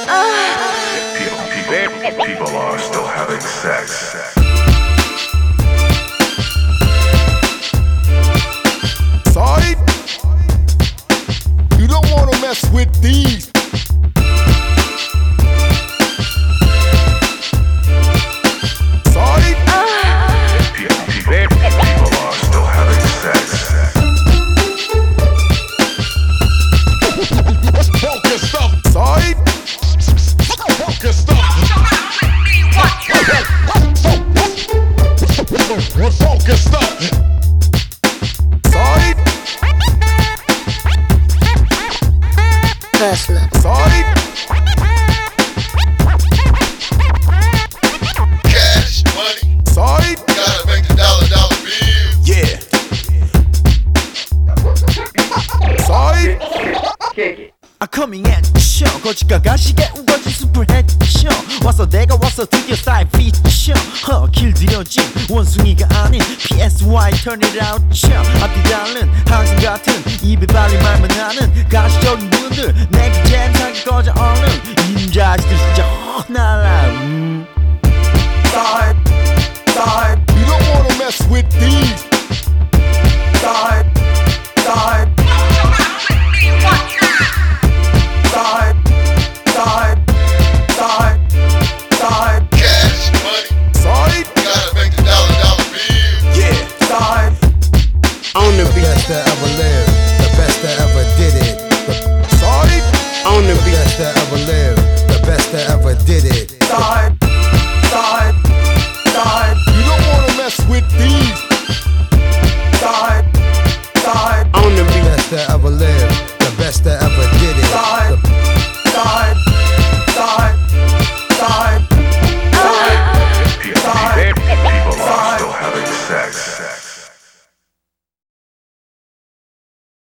People are still having sex. Sorry? You don't wanna mess with these. Sorry? People are still having sex. Funky stuff. Sorry? Funky stuff. Funky stuff. Sorry? Hustler. Sorry? Cash money, Sorry? gotta make the dollar bill. Yeah. Sorry? I'm coming at the show 거지가 가시게 우거진 숲을 헤쳐 와서 내가 와서 드디어 스타일 피쳐 길들여진 원숭이가 아닌 PSY turn it out 쳐 앞뒤 다른 항상 같은 입에 발린 말만 하는 가시